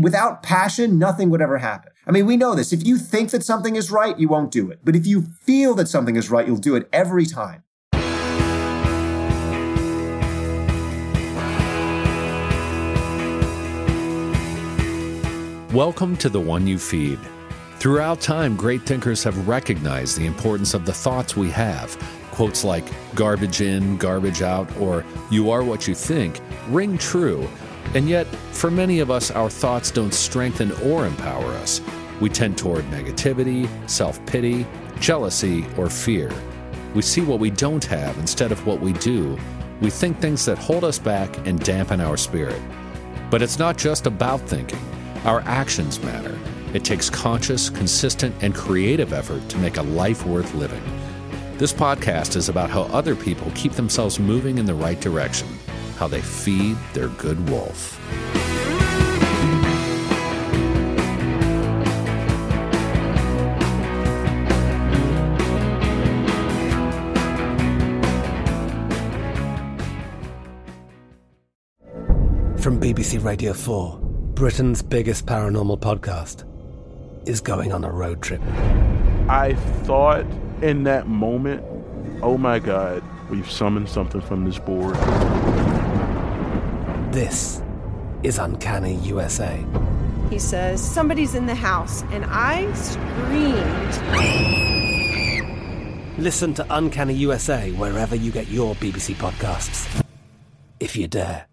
without passion, nothing would ever happen. I mean, we know this. If you think that something is right, you won't do it. But if you feel that something is right, you'll do it every time. Welcome to The One You Feed. Throughout time, great thinkers have recognized the importance of the thoughts we have. Quotes like garbage in, garbage out, or you are what you think ring true. And yet, for many of us, our thoughts don't strengthen or empower us. We tend toward negativity, self-pity, jealousy, or fear. We see what we don't have instead of what we do. We think things that hold us back and dampen our spirit. But it's not just about thinking. Our actions matter. It takes conscious, consistent, and creative effort to make a life worth living. This podcast is about how other people keep themselves moving in the right direction, how they feed their good wolf. From BBC Radio 4, Britain's biggest paranormal podcast is going on a road trip. I thought in that moment, oh my God, we've summoned something from this board. This is Uncanny USA. He says, somebody's in the house, and I screamed. Listen to Uncanny USA wherever you get your BBC podcasts, if you dare.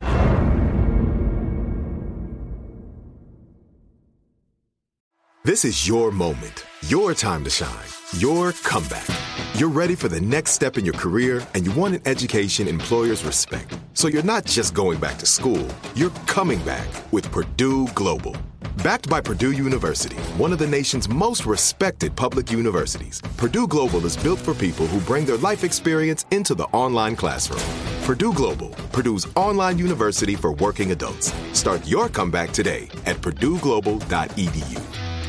This is your moment, your time to shine, your comeback. You're ready for the next step in your career, and you want an education employers respect. So you're not just going back to school, you're coming back with Purdue Global. Backed by Purdue University, one of the nation's most respected public universities, Purdue Global is built for people who bring their life experience into the online classroom. Purdue Global, Purdue's online university for working adults. Start your comeback today at purdueglobal.edu.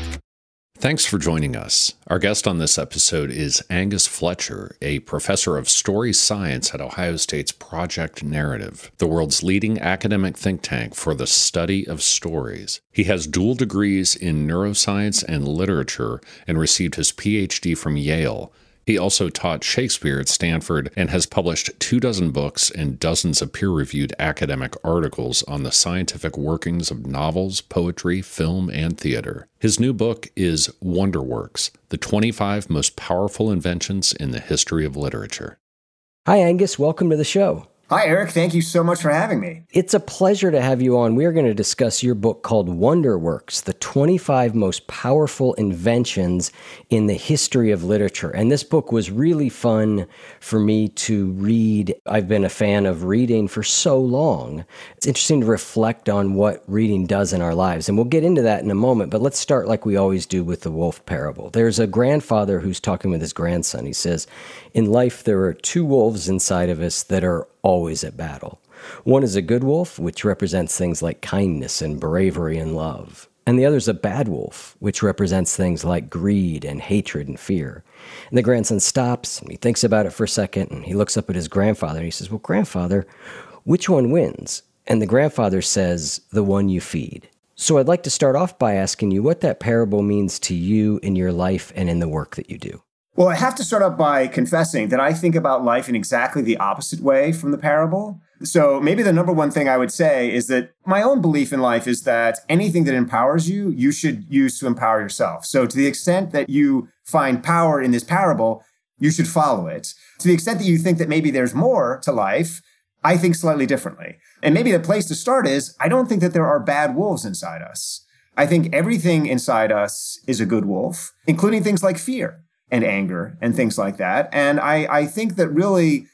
Thanks for joining us. Our guest on this episode is Angus Fletcher, a professor of story science at Ohio State's Project Narrative, the world's leading academic think tank for the study of stories. He has dual degrees in neuroscience and literature and received his PhD from Yale. He also taught Shakespeare at Stanford and has published 24 books and dozens of peer-reviewed academic articles on the scientific workings of novels, poetry, film, and theater. His new book is Wonderworks, the 25 most powerful inventions in the history of literature. Hi, Angus. Welcome to the show. Hi, Eric. Thank you so much for having me. It's a pleasure to have you on. We're going to discuss your book called Wonderworks, the 25 most powerful inventions in the history of literature. And this book was really fun for me to read. I've been a fan of reading for so long. It's interesting to reflect on what reading does in our lives. And we'll get into that in a moment. But let's start like we always do with the wolf parable. There's a grandfather who's talking with his grandson. He says, in life, there are two wolves inside of us that are always at battle. One is a good wolf, which represents things like kindness and bravery and love. And the other is a bad wolf, which represents things like greed and hatred and fear. And the grandson stops and he thinks about it for a second and he looks up at his grandfather and he says, well, grandfather, which one wins? And the grandfather says, the one you feed. So I'd like to start off by asking you what that parable means to you in your life and in the work that you do. Well, I have to start out by confessing that I think about life in exactly the opposite way from the parable. So maybe the number one thing I would say is that my own belief in life is that anything that empowers you, you should use to empower yourself. So to the extent that you find power in this parable, you should follow it. To the extent that you think that maybe there's more to life, I think slightly differently. And maybe the place to start is, I don't think that there are bad wolves inside us. I think everything inside us is a good wolf, including things like fear and anger and things like that. And I think that really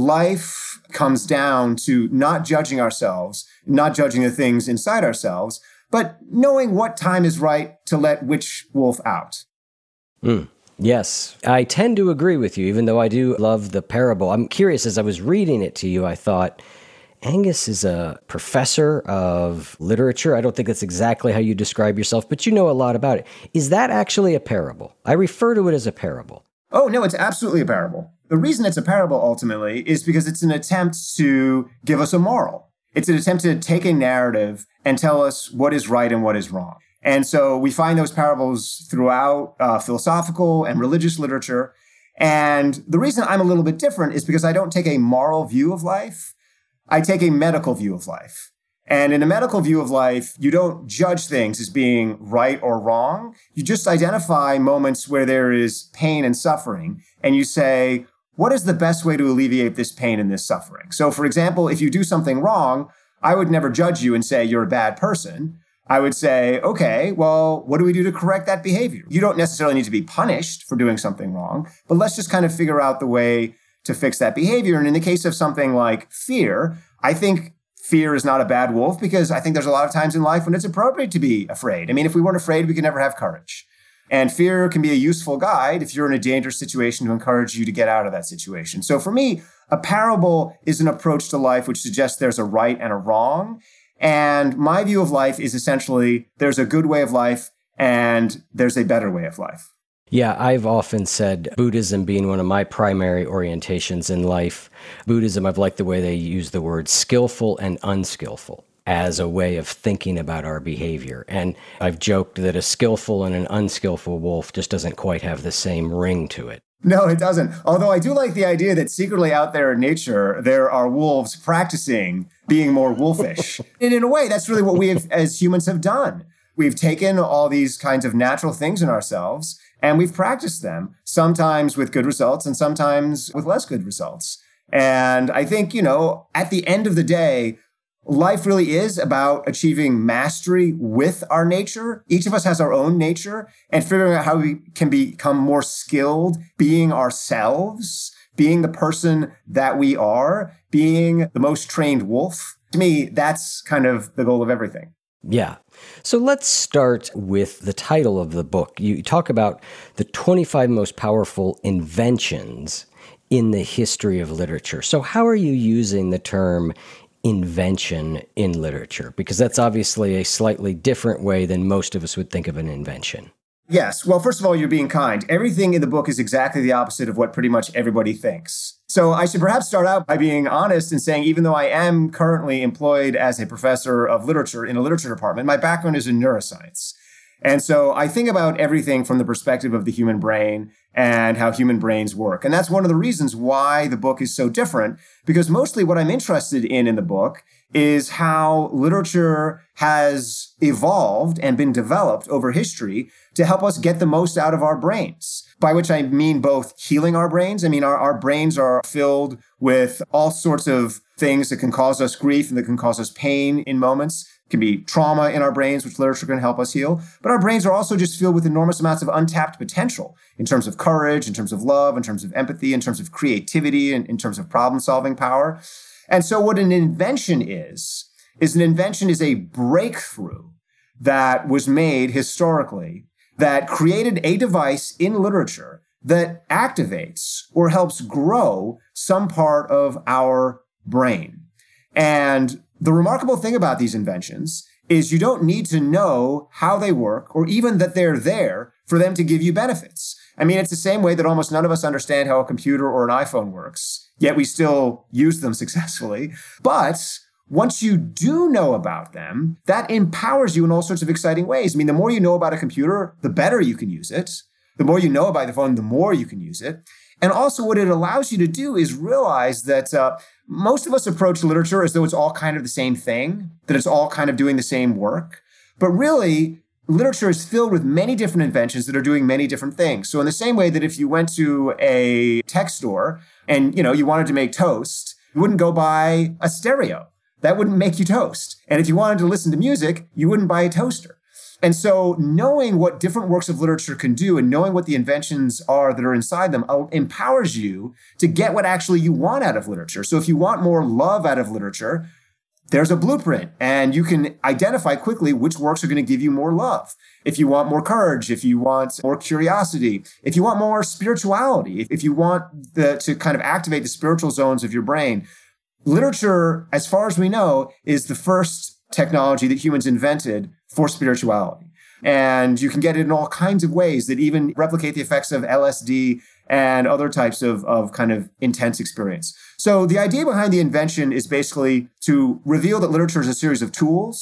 life comes down to not judging ourselves, not judging the things inside ourselves, but knowing what time is right to let which wolf out. Yes, I tend to agree with you, even though I do love the parable. I'm curious, as I was reading it to you, I thought, Angus is a professor of literature. I don't think that's exactly how you describe yourself, but you know a lot about it. Is that actually a parable? I refer to it as a parable. Oh, no, it's absolutely a parable. The reason it's a parable, ultimately, is because it's an attempt to give us a moral. It's an attempt to take a narrative and tell us what is right and what is wrong. And so we find those parables throughout philosophical and religious literature. And the reason I'm a little bit different is because I don't take a moral view of life. I take a medical view of life. And in a medical view of life, you don't judge things as being right or wrong. You just identify moments where there is pain and suffering. And you say, what is the best way to alleviate this pain and this suffering? So, for example, if you do something wrong, I would never judge you and say you're a bad person. I would say, okay, well, what do we do to correct that behavior? You don't necessarily need to be punished for doing something wrong, but let's just kind of figure out the way to fix that behavior. And in the case of something like fear, I think fear is not a bad wolf because I think there's a lot of times in life when it's appropriate to be afraid. I mean, if we weren't afraid, we could never have courage. And fear can be a useful guide if you're in a dangerous situation to encourage you to get out of that situation. So for me, a parable is an approach to life which suggests there's a right and a wrong. And my view of life is essentially there's a good way of life and there's a better way of life. Yeah, I've often said Buddhism being one of my primary orientations in life, Buddhism, I've liked the way they use the word skillful and unskillful as a way of thinking about our behavior. And I've joked that a skillful and an unskillful wolf just doesn't quite have the same ring to it. No, it doesn't. Although I do like the idea that secretly out there in nature, there are wolves practicing being more wolfish. And in a way, that's really what we as humans have done. We've taken all these kinds of natural things in ourselves and we've practiced them, sometimes with good results and sometimes with less good results. And I think, at the end of the day, life really is about achieving mastery with our nature. Each of us has our own nature and figuring out how we can become more skilled being ourselves, being the person that we are, being the most trained wolf. To me, that's kind of the goal of everything. Yeah. So let's start with the title of the book. You talk about the 25 most powerful inventions in the history of literature. So how are you using the term invention in literature? Because that's obviously a slightly different way than most of us would think of an invention. Yes. Well, first of all, you're being kind. Everything in the book is exactly the opposite of what pretty much everybody thinks. So I should perhaps start out by being honest and saying, even though I am currently employed as a professor of literature in a literature department, my background is in neuroscience. And so I think about everything from the perspective of the human brain and how human brains work. And that's one of the reasons why the book is so different, because mostly what I'm interested in the book is how literature has evolved and been developed over history to help us get the most out of our brains, by which I mean both healing our brains. I mean, our brains are filled with all sorts of things that can cause us grief and that can cause us pain in moments. It can be trauma in our brains, which literature can help us heal. But our brains are also just filled with enormous amounts of untapped potential in terms of courage, in terms of love, in terms of empathy, in terms of creativity, and in terms of problem-solving power. And so what an invention is an invention is a breakthrough that was made historically that created a device in literature that activates or helps grow some part of our brain. And the remarkable thing about these inventions is you don't need to know how they work or even that they're there for them to give you benefits. I mean, it's the same way that almost none of us understand how a computer or an iPhone works, yet we still use them successfully. But once you do know about them, that empowers you in all sorts of exciting ways. I mean, the more you know about a computer, the better you can use it. The more you know about the phone, the more you can use it. And also what it allows you to do is realize that most of us approach literature as though it's all kind of the same thing, that it's all kind of doing the same work. But really, literature is filled with many different inventions that are doing many different things. So in the same way that if you went to a tech store and, you wanted to make toast, you wouldn't go buy a stereo. That wouldn't make you toast. And if you wanted to listen to music, you wouldn't buy a toaster. And so knowing what different works of literature can do and knowing what the inventions are that are inside them empowers you to get what actually you want out of literature. So if you want more love out of literature, there's a blueprint and you can identify quickly which works are going to give you more love. If you want more courage, if you want more curiosity, if you want more spirituality, if you want to kind of activate the spiritual zones of your brain, literature, as far as we know, is the first technology that humans invented for spirituality. And you can get it in all kinds of ways that even replicate the effects of LSD and other types of kind of intense experience. So the idea behind the invention is basically to reveal that literature is a series of tools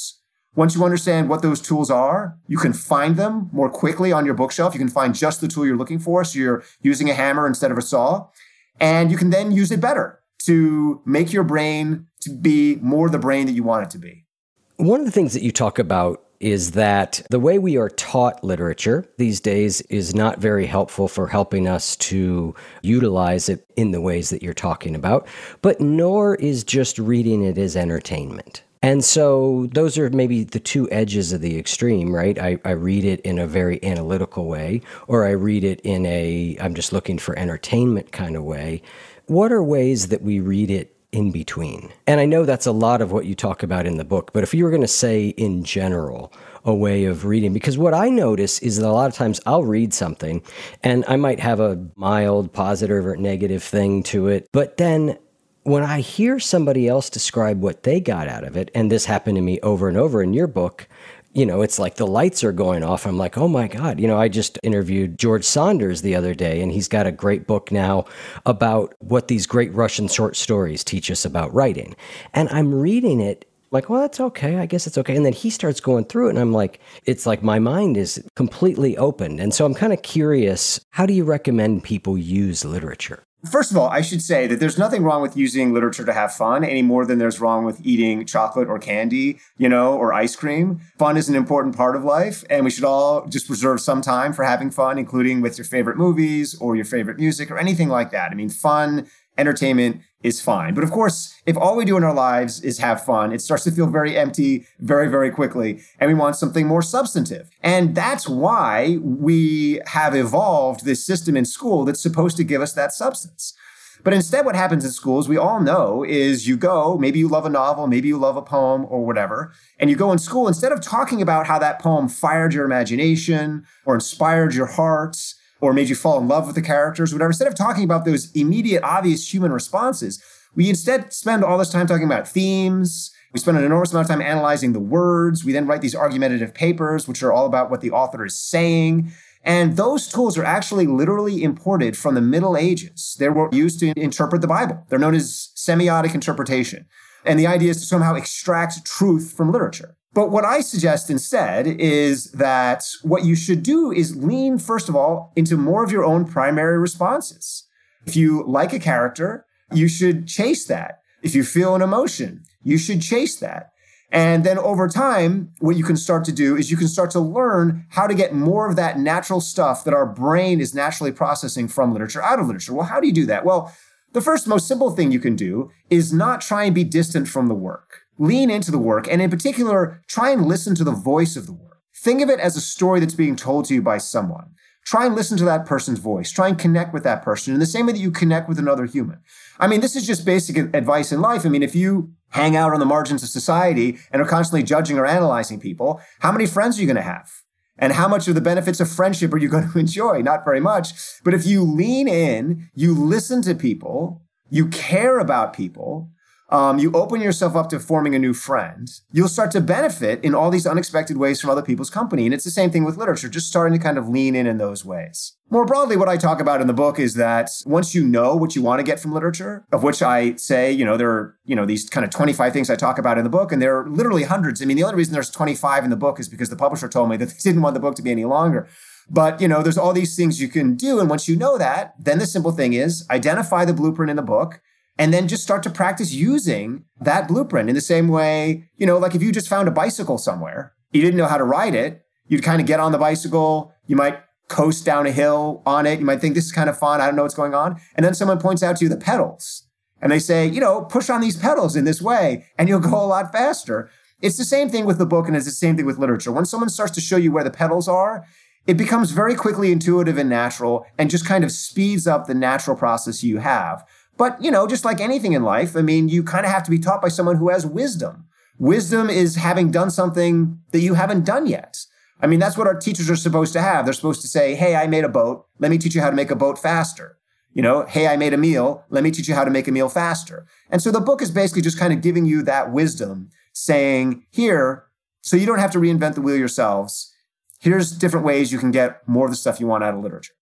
Once you understand what those tools are, you can find them more quickly on your bookshelf. You can find just the tool you're looking for. So you're using a hammer instead of a saw. And you can then use it better to make your brain to be more the brain that you want it to be. One of the things that you talk about is that the way we are taught literature these days is not very helpful for helping us to utilize it in the ways that you're talking about, but nor is just reading it as entertainment. And so those are maybe the two edges of the extreme, right? I read it in a very analytical way, or I read it in I'm just looking for entertainment kind of way. What are ways that we read it in between? And I know that's a lot of what you talk about in the book, but if you were going to say in general a way of reading, because what I notice is that a lot of times I'll read something and I might have a mild positive or negative thing to it, but then when I hear somebody else describe what they got out of it, and this happened to me over and over in your book, it's like the lights are going off. I'm like, oh my God. I just interviewed George Saunders the other day, and he's got a great book now about what these great Russian short stories teach us about writing. And I'm reading it like, well, that's okay. I guess it's okay. And then he starts going through it, and I'm like, it's like my mind is completely opened. And so I'm kind of curious, how do you recommend people use literature? First of all, I should say that there's nothing wrong with using literature to have fun any more than there's wrong with eating chocolate or candy, or ice cream. Fun is an important part of life, and we should all just reserve some time for having fun, including with your favorite movies or your favorite music or anything like that. I mean, fun, entertainment is fine. But of course, if all we do in our lives is have fun, it starts to feel very empty very, very quickly. And we want something more substantive. And that's why we have evolved this system in school that's supposed to give us that substance. But instead, what happens in schools, we all know, is you go, maybe you love a novel, maybe you love a poem or whatever, and you go in school, instead of talking about how that poem fired your imagination or inspired your heart, or made you fall in love with the characters, whatever. Instead of talking about those immediate, obvious human responses, we instead spend all this time talking about themes. We spend an enormous amount of time analyzing the words. We then write these argumentative papers, which are all about what the author is saying. And those tools are actually literally imported from the Middle Ages. They were used to interpret the Bible. They're known as semiotic interpretation. And the idea is to somehow extract truth from literature. But what I suggest instead is that what you should do is lean, first of all, into more of your own primary responses. If you like a character, you should chase that. If you feel an emotion, you should chase that. And then over time, what you can start to do is you can start to learn how to get more of that natural stuff that our brain is naturally processing from literature out of literature. Well, how do you do that? Well, the first most simple thing you can do is not try and be distant from the work. Lean into the work, and in particular, try and listen to the voice of the work. Think of it as a story that's being told to you by someone. Try and listen to that person's voice. Try and connect with that person in the same way that you connect with another human. I mean, this is just basic advice in life. I mean, if you hang out on the margins of society and are constantly judging or analyzing people, how many friends are you going to have? And how much of the benefits of friendship are you going to enjoy? Not very much. But if you lean in, you listen to people, you care about people, you open yourself up to forming a new friend, you'll start to benefit in all these unexpected ways from other people's company. And it's the same thing with literature, just starting to kind of lean in those ways. More broadly, what I talk about in the book is that once you know what you want to get from literature, of which I say, there are, these kind of 25 things I talk about in the book, and there are literally hundreds. I mean, the only reason there's 25 in the book is because the publisher told me that they didn't want the book to be any longer. But, there's all these things you can do. And once you know that, then the simple thing is identify the blueprint in the book, and then just start to practice using that blueprint in the same way, like if you just found a bicycle somewhere, you didn't know how to ride it, you'd kind of get on the bicycle, you might coast down a hill on it, you might think this is kind of fun, I don't know what's going on. And then someone points out to you the pedals. And they say, push on these pedals in this way, and you'll go a lot faster. It's the same thing with the book, and it's the same thing with literature. When someone starts to show you where the pedals are, it becomes very quickly intuitive and natural, and just kind of speeds up the natural process you have. But, just like anything in life, I mean, you kind of have to be taught by someone who has wisdom. Wisdom is having done something that you haven't done yet. I mean, that's what our teachers are supposed to have. They're supposed to say, hey, I made a boat. Let me teach you how to make a boat faster. Hey, I made a meal. Let me teach you how to make a meal faster. And so the book is basically just kind of giving you that wisdom, saying, here, so you don't have to reinvent the wheel yourselves. Here's different ways you can get more of the stuff you want out of literature.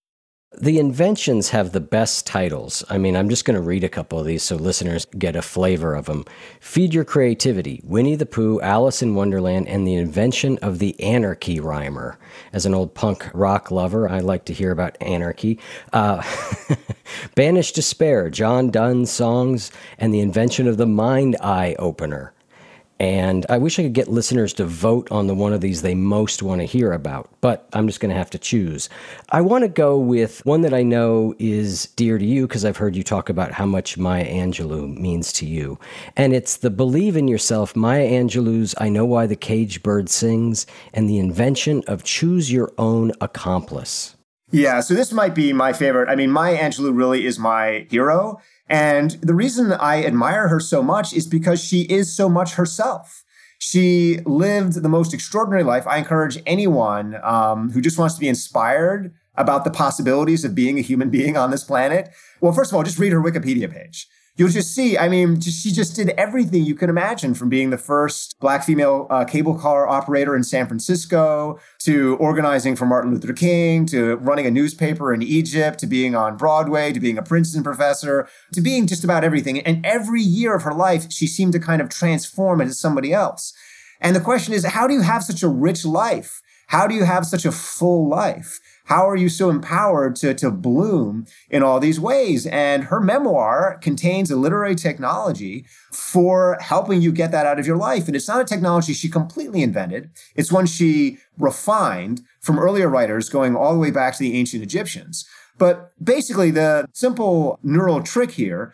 The inventions have the best titles. I mean, I'm just going to read a couple of these so listeners get a flavor of them. Feed Your Creativity, Winnie the Pooh, Alice in Wonderland, and the Invention of the Anarchy Rhymer. As an old punk rock lover, I like to hear about anarchy. Banish Despair, John Donne's songs, and the Invention of the Mind Eye Opener. And I wish I could get listeners to vote on the one of these they most want to hear about, but I'm just going to have to choose. I want to go with one that I know is dear to you because I've heard you talk about how much Maya Angelou means to you. And it's the Believe in Yourself, Maya Angelou's I Know Why the Caged Bird Sings, and the invention of Choose Your Own Accomplice. Yeah, so this might be my favorite. I mean, Maya Angelou really is my hero. And the reason I admire her so much is because she is so much herself. She lived the most extraordinary life. I encourage anyone who just wants to be inspired about the possibilities of being a human being on this planet. Well, first of all, just read her Wikipedia page. You'll just see, I mean, she just did everything you can imagine, from being the first Black female cable car operator in San Francisco, to organizing for Martin Luther King, to running a newspaper in Egypt, to being on Broadway, to being a Princeton professor, to being just about everything. And every year of her life, she seemed to kind of transform into somebody else. And the question is, how do you have such a rich life? How do you have such a full life? How are you so empowered to bloom in all these ways? And her memoir contains a literary technology for helping you get that out of your life. And it's not a technology she completely invented. It's one she refined from earlier writers going all the way back to the ancient Egyptians. But basically, the simple neural trick here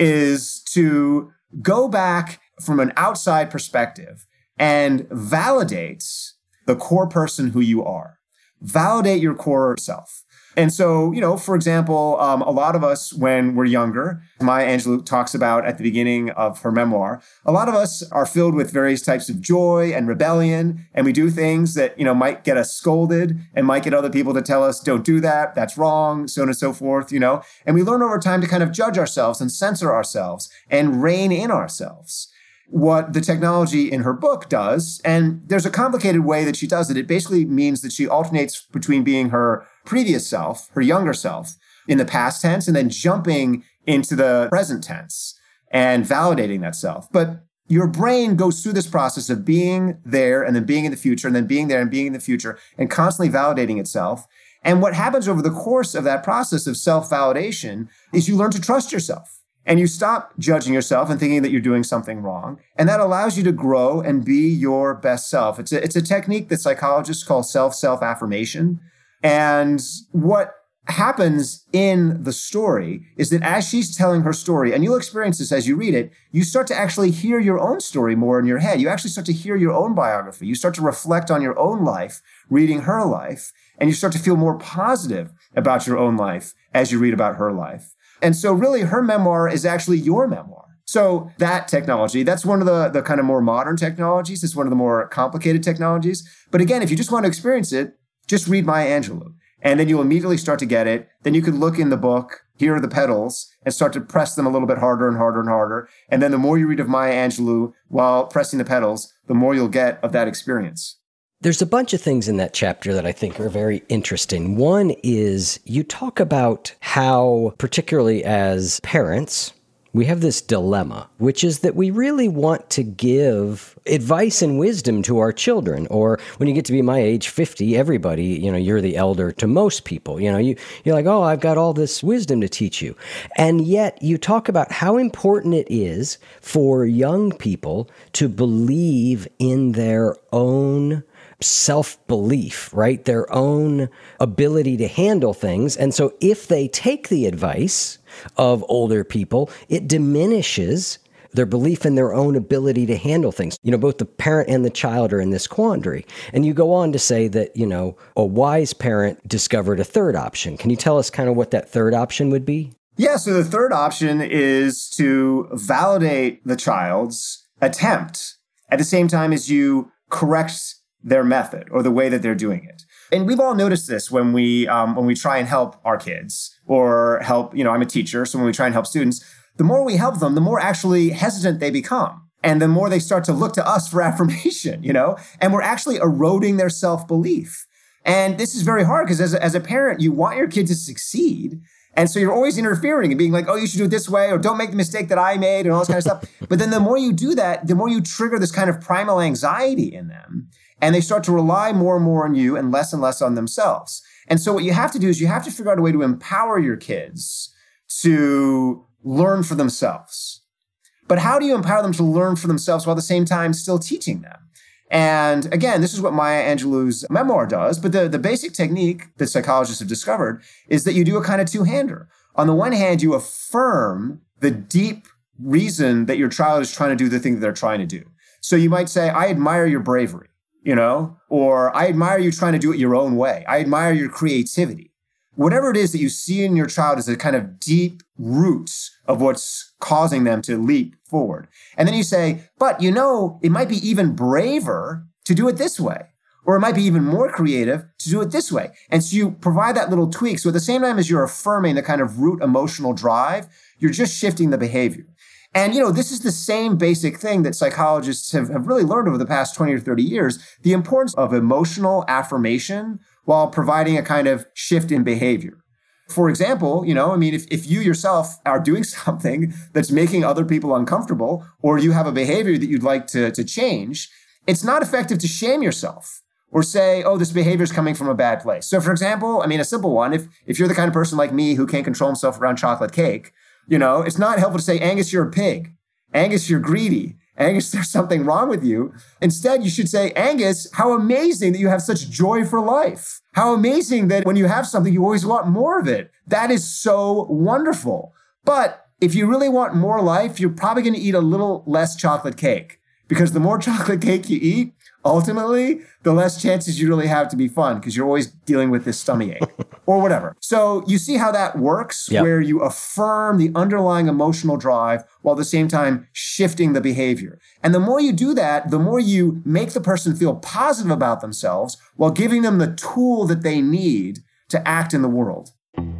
is to go back from an outside perspective and validate the core person who you are. Validate your core self. And so, for example, a lot of us, when we're younger, Maya Angelou talks about at the beginning of her memoir, a lot of us are filled with various types of joy and rebellion, and we do things that, might get us scolded and might get other people to tell us, don't do that, that's wrong, so on and so forth, And we learn over time to kind of judge ourselves and censor ourselves and rein in ourselves. What the technology in her book does, and there's a complicated way that she does it. It basically means that she alternates between being her previous self, her younger self, in the past tense, and then jumping into the present tense and validating that self. But your brain goes through this process of being there and then being in the future and then being there and being in the future and constantly validating itself. And what happens over the course of that process of self-validation is you learn to trust yourself. And you stop judging yourself and thinking that you're doing something wrong. And that allows you to grow and be your best self. It's a technique that psychologists call self-affirmation. And what happens in the story is that as she's telling her story, and you'll experience this as you read it, you start to actually hear your own story more in your head. You actually start to hear your own biography. You start to reflect on your own life, reading her life, and you start to feel more positive about your own life as you read about her life. And so really her memoir is actually your memoir. So that technology, that's one of the kind of more modern technologies. It's one of the more complicated technologies. But again, if you just want to experience it, just read Maya Angelou. And then you'll immediately start to get it. Then you can look in the book, here are the pedals, and start to press them a little bit harder and harder and harder. And then the more you read of Maya Angelou while pressing the pedals, the more you'll get of that experience. There's a bunch of things in that chapter that I think are very interesting. One is you talk about how, particularly as parents, we have this dilemma, which is that we really want to give advice and wisdom to our children. Or when you get to be my age, 50, everybody, you're the elder to most people. You're like, oh, I've got all this wisdom to teach you. And yet you talk about how important it is for young people to believe in their own self-belief, right? Their own ability to handle things. And so if they take the advice of older people, it diminishes their belief in their own ability to handle things. Both the parent and the child are in this quandary. And you go on to say that, a wise parent discovered a third option. Can you tell us kind of what that third option would be? Yeah, so the third option is to validate the child's attempt at the same time as you correct their method or the way that they're doing it. And we've all noticed this when we try and help our kids or help, I'm a teacher, so when we try and help students, the more we help them, the more actually hesitant they become. And the more they start to look to us for affirmation, and we're actually eroding their self-belief. And this is very hard because as a parent, you want your kid to succeed. And so you're always interfering and being like, oh, you should do it this way, or don't make the mistake that I made, and all this kind of stuff. But then the more you do that, the more you trigger this kind of primal anxiety in them. And they start to rely more and more on you and less on themselves. And so what you have to do is you have to figure out a way to empower your kids to learn for themselves. But how do you empower them to learn for themselves while at the same time still teaching them? And again, this is what Maya Angelou's memoir does. But the basic technique that psychologists have discovered is that you do a kind of two-hander. On the one hand, you affirm the deep reason that your child is trying to do the thing that they're trying to do. So you might say, I admire your bravery, or I admire you trying to do it your own way. I admire your creativity. Whatever it is that you see in your child is a kind of deep roots of what's causing them to leap forward. And then you say, but it might be even braver to do it this way, or it might be even more creative to do it this way. And so you provide that little tweak. So at the same time as you're affirming the kind of root emotional drive, you're just shifting the behavior. And, this is the same basic thing that psychologists have really learned over the past 20 or 30 years, the importance of emotional affirmation while providing a kind of shift in behavior. For example, if you yourself are doing something that's making other people uncomfortable, or you have a behavior that you'd like to change, it's not effective to shame yourself or say, oh, this behavior is coming from a bad place. So for example, a simple one, if you're the kind of person like me who can't control himself around chocolate cake, it's not helpful to say, Angus, you're a pig. Angus, you're greedy. Angus, there's something wrong with you. Instead, you should say, Angus, how amazing that you have such joy for life. How amazing that when you have something, you always want more of it. That is so wonderful. But if you really want more life, you're probably going to eat a little less chocolate cake, because the more chocolate cake you eat, ultimately, the less chances you really have to be fun, because you're always dealing with this tummy ache or whatever. So you see how that works, where you affirm the underlying emotional drive while at the same time shifting the behavior. And the more you do that, the more you make the person feel positive about themselves while giving them the tool that they need to act in the world.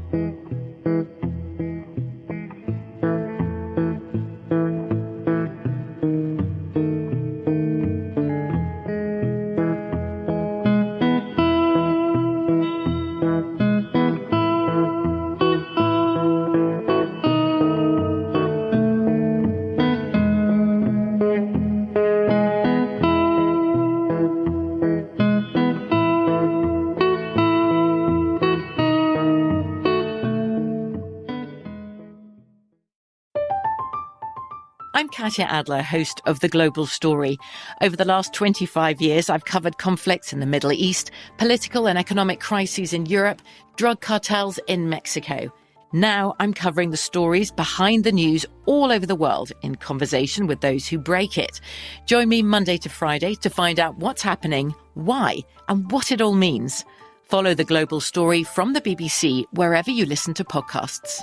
I'm Katya Adler, host of The Global Story. Over the last 25 years, I've covered conflicts in the Middle East, political and economic crises in Europe, drug cartels in Mexico. Now I'm covering the stories behind the news all over the world in conversation with those who break it. Join me Monday to Friday to find out what's happening, why, and what it all means. Follow The Global Story from the BBC wherever you listen to podcasts.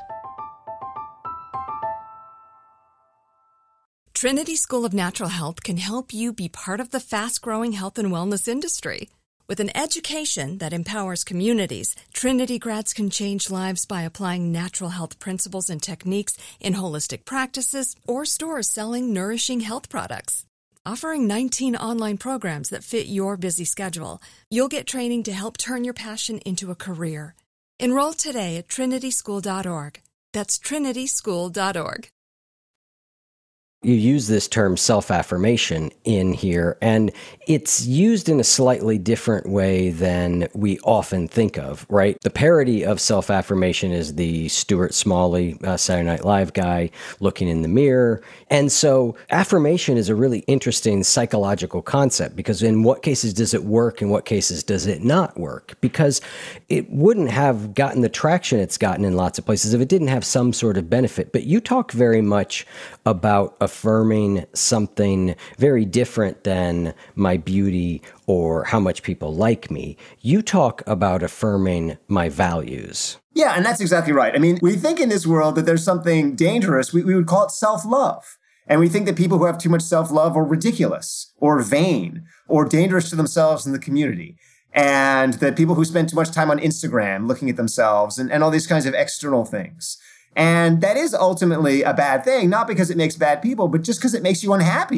Trinity School of Natural Health can help you be part of the fast-growing health and wellness industry. With an education that empowers communities, Trinity grads can change lives by applying natural health principles and techniques in holistic practices or stores selling nourishing health products. Offering 19 online programs that fit your busy schedule, you'll get training to help turn your passion into a career. Enroll today at trinityschool.org. That's trinityschool.org. You use this term self-affirmation in here, and it's used in a slightly different way than we often think of, right? The parody of self-affirmation is the Stuart Smalley Saturday Night Live guy looking in the mirror. And so affirmation is a really interesting psychological concept, because in what cases does it work? In what cases does it not work? Because it wouldn't have gotten the traction it's gotten in lots of places if it didn't have some sort of benefit. But you talk very much about affirming something very different than my beauty or how much people like me. You talk about affirming my values. Yeah, and that's exactly right. I mean, we think in this world that there's something dangerous. We would call it self-love. And we think that people who have too much self-love are ridiculous or vain or dangerous to themselves and the community. And that people who spend too much time on Instagram looking at themselves and all these kinds of external things. And that is ultimately a bad thing, not because it makes bad people, but just because it makes you unhappy.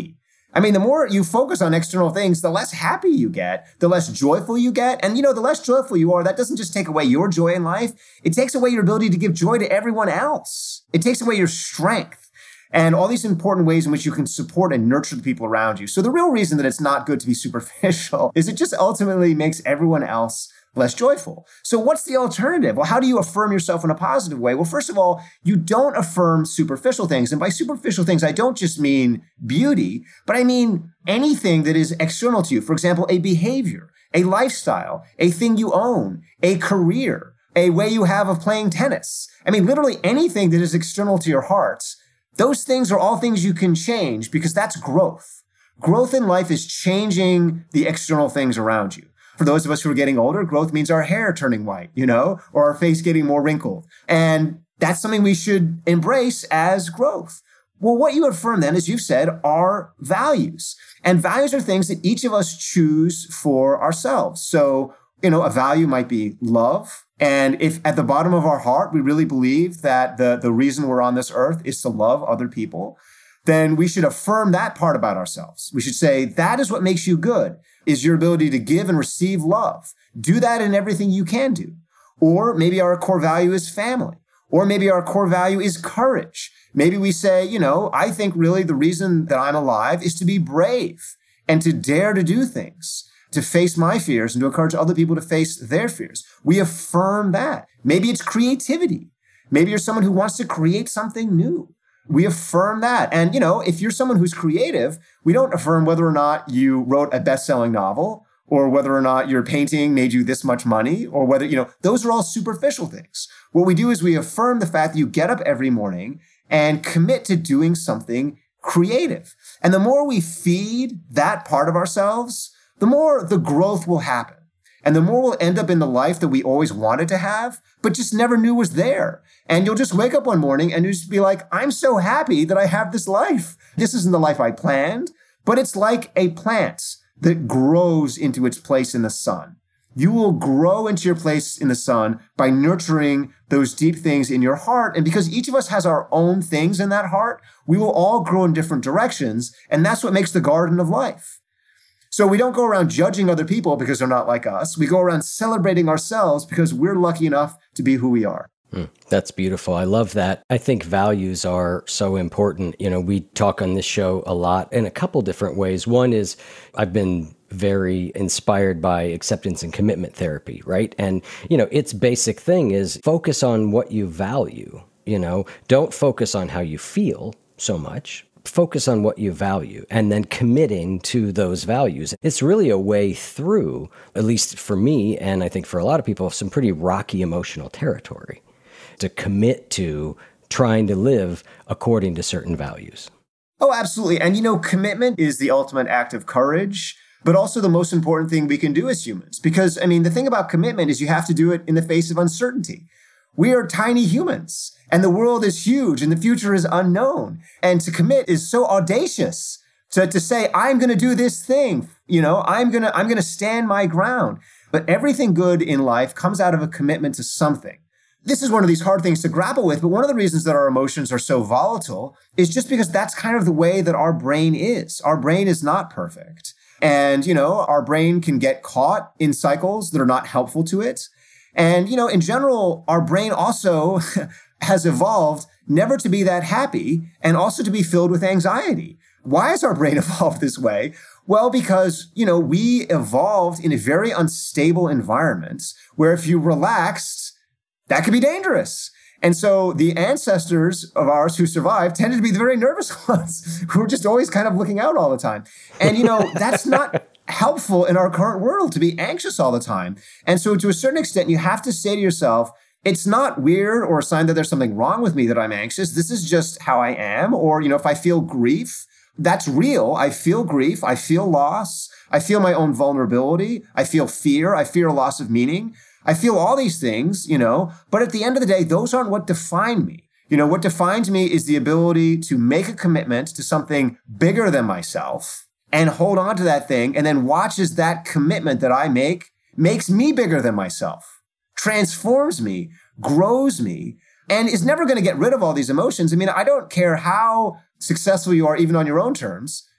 I mean, the more you focus on external things, the less happy you get, the less joyful you get. And, the less joyful you are, that doesn't just take away your joy in life. It takes away your ability to give joy to everyone else. It takes away your strength and all these important ways in which you can support and nurture the people around you. So the real reason that it's not good to be superficial is it just ultimately makes everyone else less joyful. So what's the alternative? Well, how do you affirm yourself in a positive way? Well, first of all, you don't affirm superficial things. And by superficial things, I don't just mean beauty, but I mean anything that is external to you. For example, a behavior, a lifestyle, a thing you own, a career, a way you have of playing tennis. I mean, literally anything that is external to your heart. Those things are all things you can change because that's growth. Growth in life is changing the external things around you. For those of us who are getting older, growth means our hair turning white, or our face getting more wrinkled. And that's something we should embrace as growth. Well, what you affirm then, as you've said, are values. And values are things that each of us choose for ourselves. So, a value might be love. And if at the bottom of our heart, we really believe that the reason we're on this earth is to love other people, then we should affirm that part about ourselves. We should say, that is what makes you good, is your ability to give and receive love. Do that in everything you can do. Or maybe our core value is family. Or maybe our core value is courage. Maybe we say, I think really the reason that I'm alive is to be brave and to dare to do things, to face my fears and to encourage other people to face their fears. We affirm that. Maybe it's creativity. Maybe you're someone who wants to create something new. We affirm that. And, if you're someone who's creative, we don't affirm whether or not you wrote a best-selling novel or whether or not your painting made you this much money or whether, those are all superficial things. What we do is we affirm the fact that you get up every morning and commit to doing something creative. And the more we feed that part of ourselves, the more the growth will happen. And the more we'll end up in the life that we always wanted to have, but just never knew was there. And you'll just wake up one morning and you'll just be like, I'm so happy that I have this life. This isn't the life I planned, but it's like a plant that grows into its place in the sun. You will grow into your place in the sun by nurturing those deep things in your heart. And because each of us has our own things in that heart, we will all grow in different directions. And that's what makes the garden of life. So we don't go around judging other people because they're not like us. We go around celebrating ourselves because we're lucky enough to be who we are. That's beautiful. I love that. I think values are so important. We talk on this show a lot in a couple different ways. One is I've been very inspired by acceptance and commitment therapy, right? And, its basic thing is focus on what you value, don't focus on how you feel so much. Focus on what you value and then committing to those values. It's really a way through, at least for me, and I think for a lot of people, some pretty rocky emotional territory to commit to trying to live according to certain values. Oh, absolutely. And commitment is the ultimate act of courage, but also the most important thing we can do as humans. Because, the thing about commitment is you have to do it in the face of uncertainty. We are tiny humans. And the world is huge and the future is unknown. And to commit is so audacious to say, I'm going to do this thing. I'm going to stand my ground. But everything good in life comes out of a commitment to something. This is one of these hard things to grapple with. But one of the reasons that our emotions are so volatile is just because that's kind of the way that our brain is. Our brain is not perfect. And, our brain can get caught in cycles that are not helpful to it. And, in general, our brain also has evolved never to be that happy and also to be filled with anxiety. Why has our brain evolved this way? Well, because, we evolved in a very unstable environment where if you relaxed, that could be dangerous. And so the ancestors of ours who survived tended to be the very nervous ones who were just always kind of looking out all the time. And, that's not helpful in our current world to be anxious all the time. And so to a certain extent, you have to say to yourself, it's not weird or a sign that there's something wrong with me that I'm anxious. This is just how I am. Or, if I feel grief, that's real. I feel grief. I feel loss. I feel my own vulnerability. I feel fear. I fear a loss of meaning. I feel all these things, but at the end of the day, those aren't what define me. What defines me is the ability to make a commitment to something bigger than myself and hold on to that thing and then watch as that commitment that I make makes me bigger than myself, transforms me, grows me, and is never going to get rid of all these emotions. I don't care how successful you are, even on your own terms.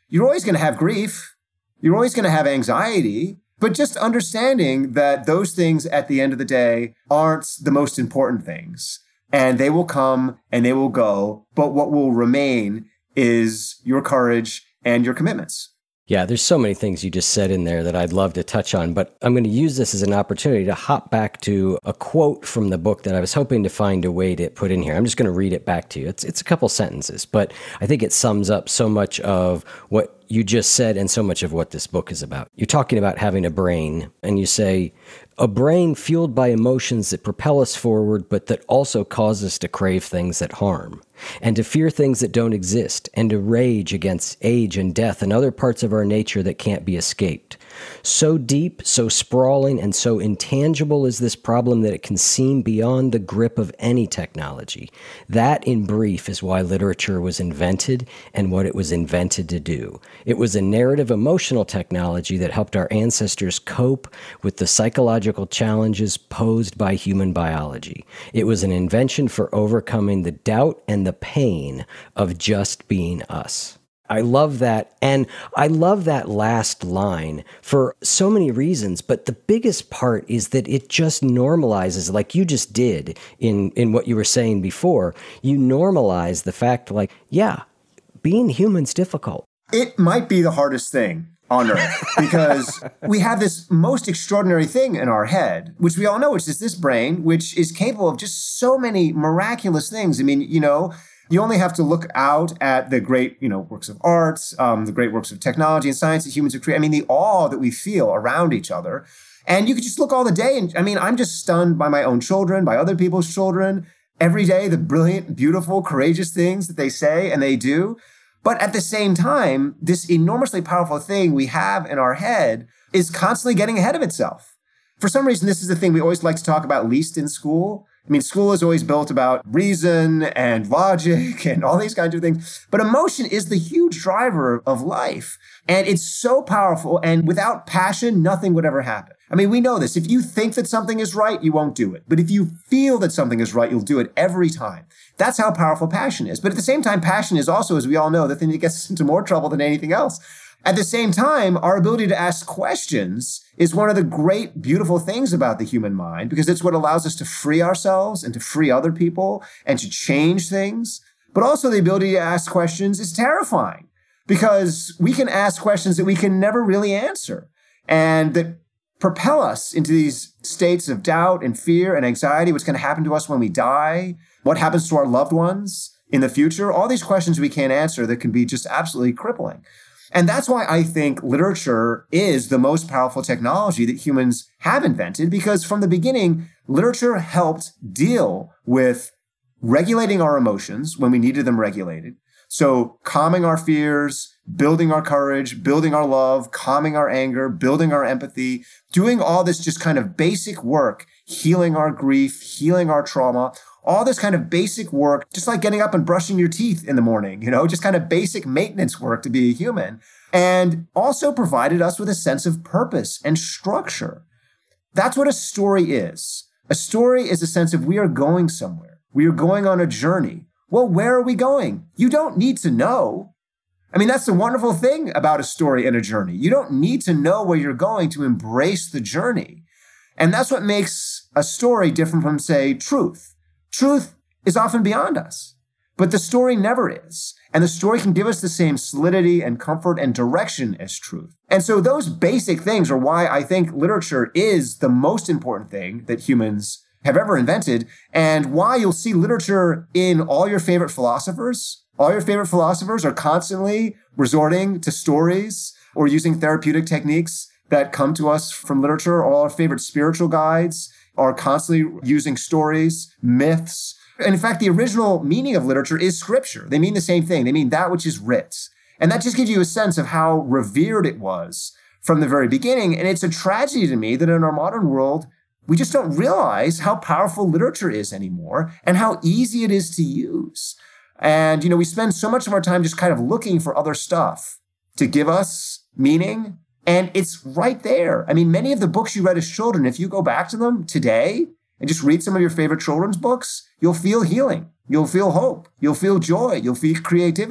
You're always going to have grief. You're always going to have anxiety. But just understanding that those things at the end of the day aren't the most important things. And they will come and they will go. But what will remain is your courage and your commitments. Yeah, there's so many things you just said in there that I'd love to touch on, but I'm going to use this as an opportunity to hop back to a quote from the book that I was hoping to find a way to put in here. I'm just going to read it back to you. It's a couple sentences, but I think it sums up so much of what you just said and so much of what this book is about. You're talking about having a brain, and you say, a brain fueled by emotions that propel us forward, but that also cause us to crave things that harm, and to fear things that don't exist, and to rage against age and death and other parts of our nature that can't be escaped. So deep, so sprawling, and so intangible is this problem that it can seem beyond the grip of any technology. That, in brief, is why literature was invented and what it was invented to do. It was a narrative emotional technology that helped our ancestors cope with the psychological challenges posed by human biology. It was an invention for overcoming the doubt and the pain of just being us. I love that. And I love that last line for so many reasons. But the biggest part is that it just normalizes, like you just did in what you were saying before. You normalize the fact, like, yeah, being human's difficult. It might be the hardest thing on earth because we have this most extraordinary thing in our head, which we all know, which is this brain, which is capable of just so many miraculous things. I mean, you only have to look out at the great, works of art, the great works of technology and science that humans have created. I mean, the awe that we feel around each other. And you could just look all the day. And I mean, I'm just stunned by my own children, by other people's children. Every day, the brilliant, beautiful, courageous things that they say and they do. But at the same time, this enormously powerful thing we have in our head is constantly getting ahead of itself. For some reason, this is the thing we always like to talk about least in school. I mean, school is always built about reason and logic and all these kinds of things. But emotion is the huge driver of life. And it's so powerful. And without passion, nothing would ever happen. I mean, we know this. If you think that something is right, you won't do it. But if you feel that something is right, you'll do it every time. That's how powerful passion is. But at the same time, passion is also, as we all know, the thing that gets us into more trouble than anything else. At the same time, our ability to ask questions is one of the great, beautiful things about the human mind, because it's what allows us to free ourselves and to free other people and to change things. But also the ability to ask questions is terrifying because we can ask questions that we can never really answer and that propel us into these states of doubt and fear and anxiety. What's going to happen to us when we die? What happens to our loved ones in the future? All these questions we can't answer that can be just absolutely crippling. And that's why I think literature is the most powerful technology that humans have invented, because from the beginning, literature helped deal with regulating our emotions when we needed them regulated. So calming our fears, building our courage, building our love, calming our anger, building our empathy, doing all this just kind of basic work, healing our grief, healing our trauma, all this kind of basic work, just like getting up and brushing your teeth in the morning, just kind of basic maintenance work to be a human, and also provided us with a sense of purpose and structure. That's what a story is. A story is a sense of we are going somewhere. We are going on a journey. Well, where are we going? You don't need to know. I mean, that's the wonderful thing about a story and a journey. You don't need to know where you're going to embrace the journey. And that's what makes a story different from, say, truth. Truth is often beyond us, but the story never is. And the story can give us the same solidity and comfort and direction as truth. And so those basic things are why I think literature is the most important thing that humans have ever invented, and why you'll see literature in all your favorite philosophers. All your favorite philosophers are constantly resorting to stories or using therapeutic techniques that come to us from literature. All our favorite spiritual guides are constantly using stories, myths. And in fact, the original meaning of literature is scripture. They mean the same thing. They mean that which is writ. And that just gives you a sense of how revered it was from the very beginning. And it's a tragedy to me that in our modern world, we just don't realize how powerful literature is anymore and how easy it is to use. And, we spend so much of our time just kind of looking for other stuff to give us meaning. And it's right there. I mean, many of the books you read as children, if you go back to them today and just read some of your favorite children's books, you'll feel healing. You'll feel hope. You'll feel joy. You'll feel creativity.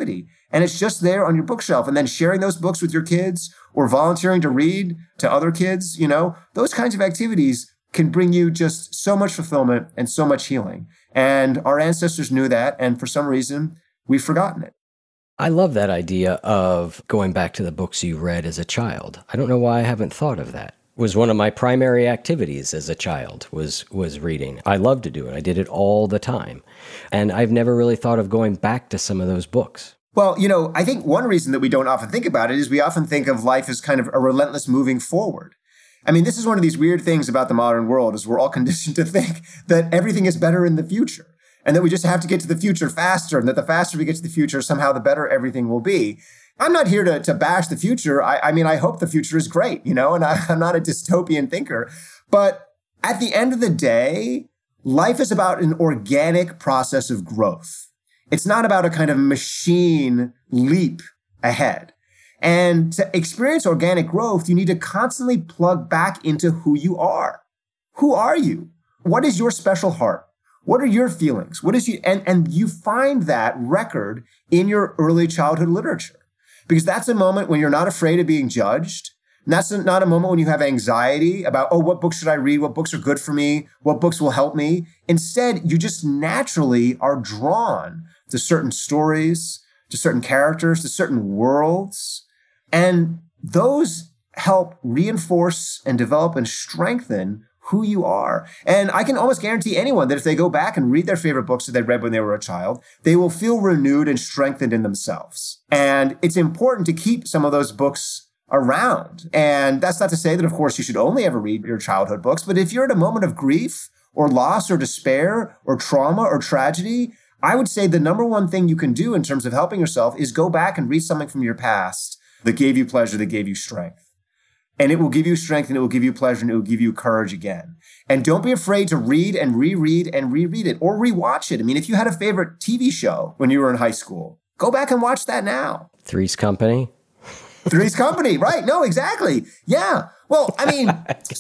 And it's just there on your bookshelf. And then sharing those books with your kids or volunteering to read to other kids, those kinds of activities can bring you just so much fulfillment and so much healing. And our ancestors knew that. And for some reason, we've forgotten it. I love that idea of going back to the books you read as a child. I don't know why I haven't thought of that. It was one of my primary activities as a child was reading. I loved to do it. I did it all the time. And I've never really thought of going back to some of those books. Well, I think one reason that we don't often think about it is we often think of life as kind of a relentless moving forward. I mean, this is one of these weird things about the modern world is we're all conditioned to think that everything is better in the future. And that we just have to get to the future faster, and that the faster we get to the future, somehow the better everything will be. I'm not here to bash the future. I mean, I hope the future is great, and I'm not a dystopian thinker. But at the end of the day, life is about an organic process of growth. It's not about a kind of machine leap ahead. And to experience organic growth, you need to constantly plug back into who you are. Who are you? What is your special heart? What are your feelings? And you find that record in your early childhood literature, because that's a moment when you're not afraid of being judged. And that's not a moment when you have anxiety about, what books should I read? What books are good for me? What books will help me? Instead, you just naturally are drawn to certain stories, to certain characters, to certain worlds. And those help reinforce and develop and strengthen who you are. And I can almost guarantee anyone that if they go back and read their favorite books that they read when they were a child, they will feel renewed and strengthened in themselves. And it's important to keep some of those books around. And that's not to say that, of course, you should only ever read your childhood books. But if you're at a moment of grief or loss or despair or trauma or tragedy, I would say the number one thing you can do in terms of helping yourself is go back and read something from your past that gave you pleasure, that gave you strength. And it will give you strength, and it will give you pleasure, and it will give you courage again. And don't be afraid to read and reread it or rewatch it. I mean, if you had a favorite TV show when you were in high school, go back and watch that now. Three's Company? Three's Company, right. No, exactly. Yeah. Well, I mean...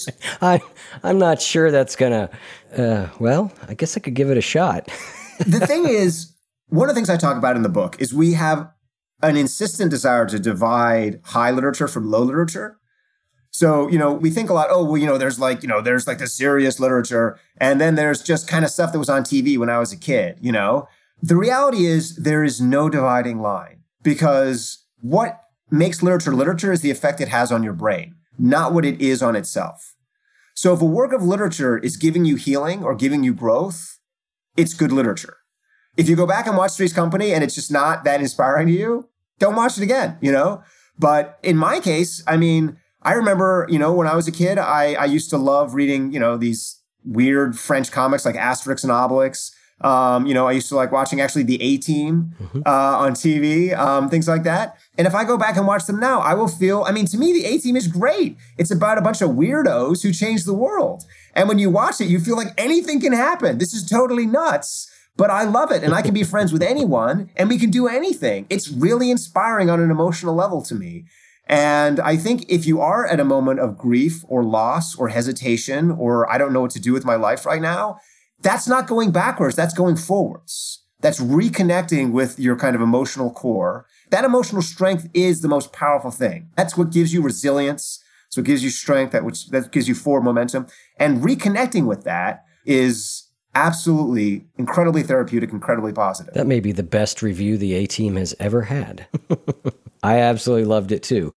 I'm not sure that's going to... I guess I could give it a shot. The thing is, one of the things I talk about in the book is we have an insistent desire to divide high literature from low literature. So, we think a lot, there's like the serious literature, and then there's just kind of stuff that was on TV when I was a kid, The reality is there is no dividing line, because what makes literature is the effect it has on your brain, not what it is on itself. So if a work of literature is giving you healing or giving you growth, it's good literature. If you go back and watch Three's Company and it's just not that inspiring to you, don't watch it again, But in my case, I mean, I remember, when I was a kid, I used to love reading, these weird French comics like Asterix and Obelix. I used to like watching actually the A-Team on TV, things like that. And if I go back and watch them now, I will feel, to me, the A-Team is great. It's about a bunch of weirdos who change the world. And when you watch it, you feel like anything can happen. This is totally nuts, but I love it. And I can be friends with anyone and we can do anything. It's really inspiring on an emotional level to me. And I think if you are at a moment of grief or loss or hesitation, or I don't know what to do with my life right now, that's not going backwards. That's going forwards. That's reconnecting with your kind of emotional core. That emotional strength is the most powerful thing. That's what gives you resilience. So it gives you strength, that gives you forward momentum. And reconnecting with that is absolutely incredibly therapeutic, incredibly positive. That may be the best review the A-Team has ever had. I absolutely loved it too.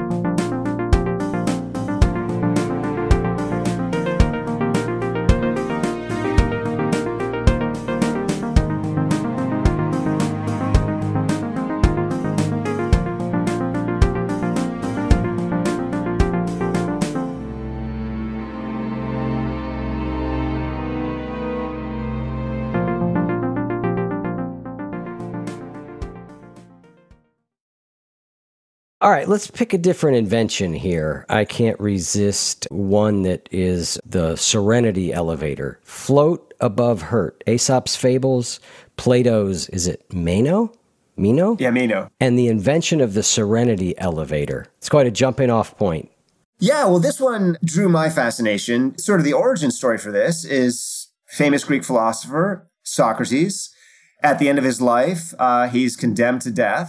All right, let's pick a different invention here. I can't resist one that is the Serenity elevator. Float above hurt. Aesop's Fables, Plato's, is it Meno? Meno? Yeah, Meno. And the invention of the Serenity elevator. It's quite a jumping off point. Yeah, well, this one drew my fascination. Sort of the origin story for this is famous Greek philosopher Socrates. At the end of his life, he's condemned to death.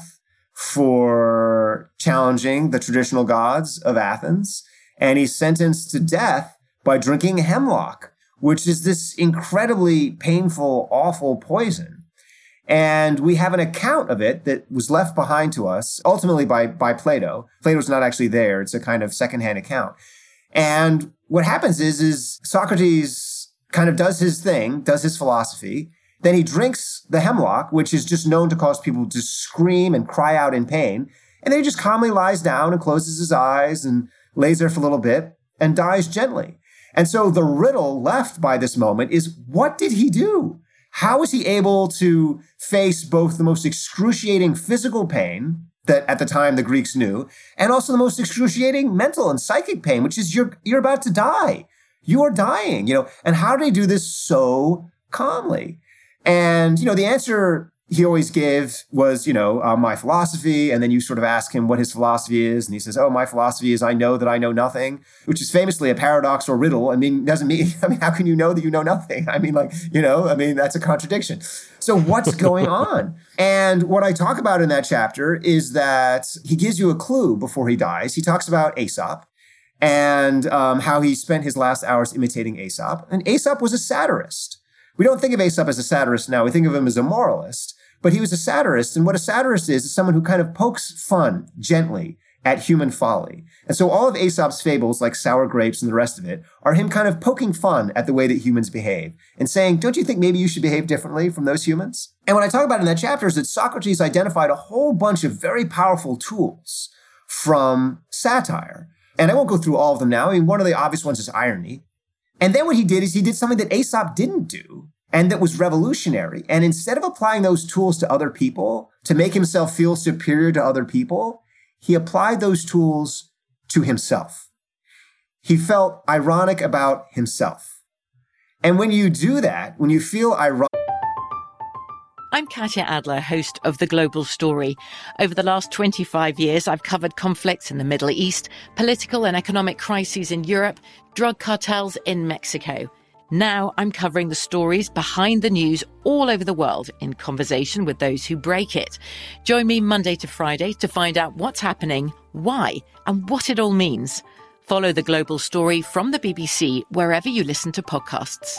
for challenging the traditional gods of Athens. And he's sentenced to death by drinking hemlock, which is this incredibly painful, awful poison. And we have an account of it that was left behind to us, ultimately by Plato. Plato's not actually there. It's a kind of secondhand account. And what happens is Socrates kind of does his thing, does his philosophy. Then he drinks the hemlock, which is just known to cause people to scream and cry out in pain. And then he just calmly lies down and closes his eyes and lays there for a little bit and dies gently. And so the riddle left by this moment is, what did he do? How was he able to face both the most excruciating physical pain that at the time the Greeks knew, and also the most excruciating mental and psychic pain, which is you're about to die. You are dying, and how did he do this so calmly? And, the answer he always gave was, my philosophy. And then you sort of ask him what his philosophy is. And he says, my philosophy is I know that I know nothing, which is famously a paradox or riddle. How can you know that you know nothing? That's a contradiction. So what's going on? And what I talk about in that chapter is that he gives you a clue before he dies. He talks about Aesop and how he spent his last hours imitating Aesop. And Aesop was a satirist. We don't think of Aesop as a satirist now. We think of him as a moralist. But he was a satirist. And what a satirist is someone who kind of pokes fun gently at human folly. And so all of Aesop's fables, like Sour Grapes and the rest of it, are him kind of poking fun at the way that humans behave and saying, don't you think maybe you should behave differently from those humans? And what I talk about in that chapter is that Socrates identified a whole bunch of very powerful tools from satire. And I won't go through all of them now. One of the obvious ones is irony. And then what he did is he did something that Aesop didn't do and that was revolutionary. And instead of applying those tools to other people to make himself feel superior to other people, he applied those tools to himself. He felt ironic about himself. And when you do that, when you feel ironic... I'm Katya Adler, host of The Global Story. Over the last 25 years, I've covered conflicts in the Middle East, political and economic crises in Europe, drug cartels in Mexico. Now I'm covering the stories behind the news all over the world in conversation with those who break it. Join me Monday to Friday to find out what's happening, why, and what it all means. Follow The Global Story from the BBC wherever you listen to podcasts.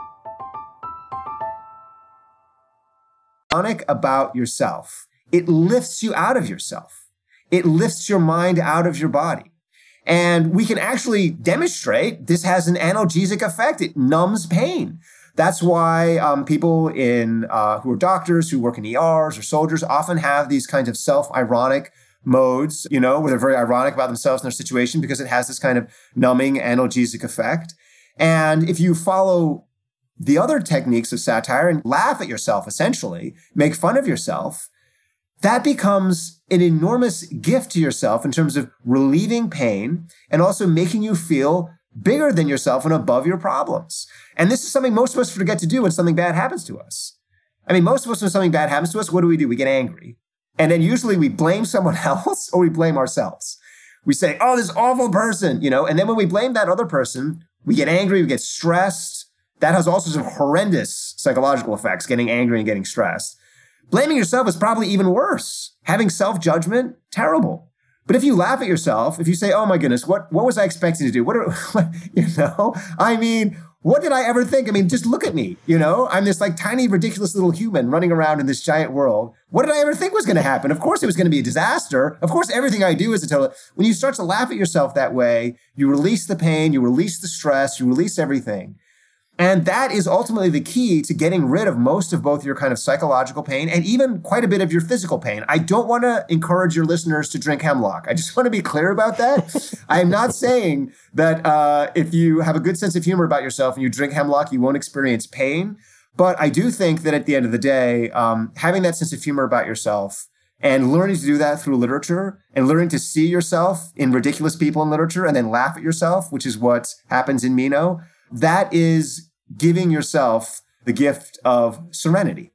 About yourself. It lifts you out of yourself. It lifts your mind out of your body. And we can actually demonstrate this has an analgesic effect. It numbs pain. That's why people who are doctors, who work in ERs or soldiers often have these kinds of self-ironic modes, where they're very ironic about themselves and their situation because it has this kind of numbing analgesic effect. And if you follow the other techniques of satire and laugh at yourself, essentially, make fun of yourself, that becomes an enormous gift to yourself in terms of relieving pain and also making you feel bigger than yourself and above your problems. And this is something most of us forget to do when something bad happens to us. Most of us, when something bad happens to us, what do? We get angry. And then usually we blame someone else or we blame ourselves. We say, this awful person, and then when we blame that other person, we get angry, we get stressed. That has all sorts of horrendous psychological effects, getting angry and getting stressed. Blaming yourself is probably even worse. Having self-judgment, terrible. But if you laugh at yourself, if you say, oh my goodness, what was I expecting to do? What did I ever think? Just look at me, I'm this tiny, ridiculous little human running around in this giant world. What did I ever think was going to happen? Of course, it was going to be a disaster. Of course, everything I do is a total... When you start to laugh at yourself that way, you release the pain, you release the stress, you release everything. And that is ultimately the key to getting rid of most of both your kind of psychological pain and even quite a bit of your physical pain. I don't want to encourage your listeners to drink hemlock. I just want to be clear about that. I am not saying that if you have a good sense of humor about yourself and you drink hemlock, you won't experience pain. But I do think that at the end of the day, having that sense of humor about yourself and learning to do that through literature and learning to see yourself in ridiculous people in literature and then laugh at yourself, which is what happens in Meno, that is giving yourself the gift of serenity.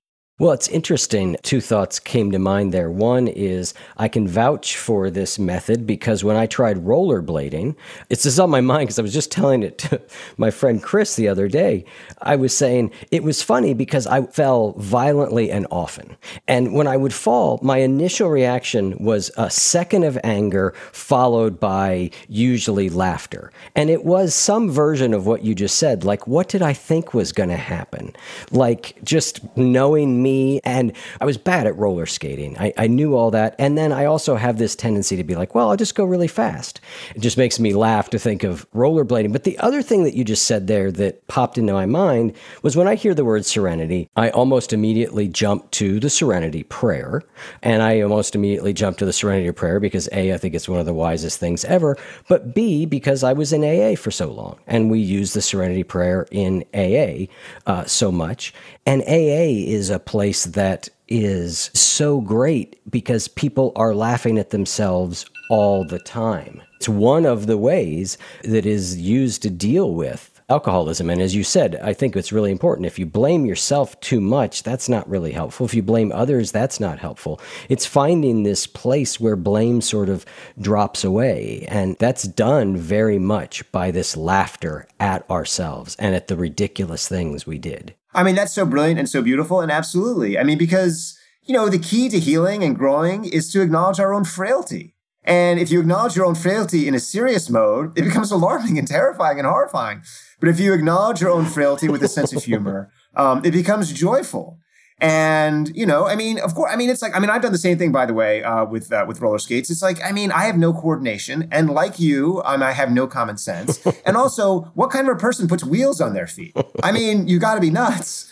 Well, it's interesting. Two thoughts came to mind there. One is I can vouch for this method because when I tried rollerblading, it's just on my mind because I was just telling it to my friend Chris the other day. I was saying it was funny because I fell violently and often. And when I would fall, my initial reaction was a second of anger followed by usually laughter. And it was some version of what you just said. Like, what did I think was going to happen? Like, just knowing me, and I was bad at roller skating. I knew all that. And then I also have this tendency to be like, well, I'll just go really fast. It just makes me laugh to think of rollerblading. But the other thing that you just said there that popped into my mind was when I hear the word serenity, I almost immediately jump to the Serenity Prayer. And I almost immediately jump to the Serenity Prayer because A, I think it's one of the wisest things ever, but B, because I was in AA for so long. And we use the Serenity Prayer in AA so much. And AA is a place that is so great because people are laughing at themselves all the time. It's one of the ways that is used to deal with alcoholism. And as you said, I think it's really important. If you blame yourself too much, that's not really helpful. If you blame others, that's not helpful. It's finding this place where blame sort of drops away. And that's done very much by this laughter at ourselves and at the ridiculous things we did. I mean, that's so brilliant and so beautiful. And absolutely. I mean, because, the key to healing and growing is to acknowledge our own frailty. And if you acknowledge your own frailty in a serious mode, it becomes alarming and terrifying and horrifying. But if you acknowledge your own frailty with a sense of humor, it becomes joyful. And, of course, it's like, I've done the same thing, by the way, with roller skates. It's like, I have no coordination. And like you, I have no common sense. And also, what kind of a person puts wheels on their feet? You got to be nuts.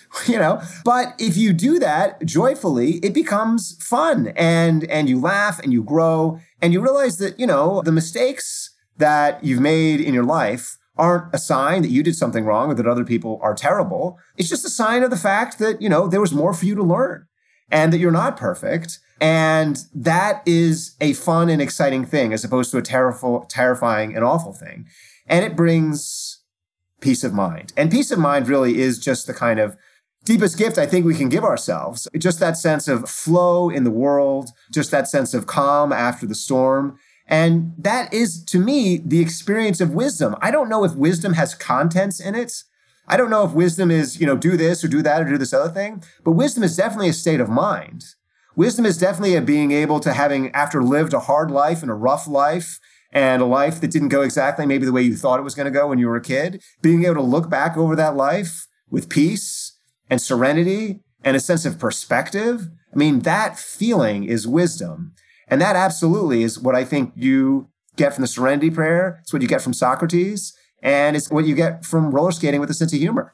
But if you do that joyfully, it becomes fun and you laugh and you grow and you realize that, the mistakes that you've made in your life aren't a sign that you did something wrong or that other people are terrible. It's just a sign of the fact that, there was more for you to learn and that you're not perfect. And that is a fun and exciting thing as opposed to a terrifying and awful thing. And it brings peace of mind. And peace of mind really is just the kind of deepest gift I think we can give ourselves. Just that sense of flow in the world, just that sense of calm after the storm. And that is, to me, the experience of wisdom. I don't know if wisdom has contents in it. I don't know if wisdom is, do this or do that or do this other thing. But wisdom is definitely a state of mind. Wisdom is definitely a being able to after lived a hard life and a rough life and a life that didn't go exactly maybe the way you thought it was going to go when you were a kid, being able to look back over that life with peace and serenity and a sense of perspective. That feeling is wisdom. And that absolutely is what I think you get from the Serenity Prayer. It's what you get from Socrates. And it's what you get from roller skating with a sense of humor.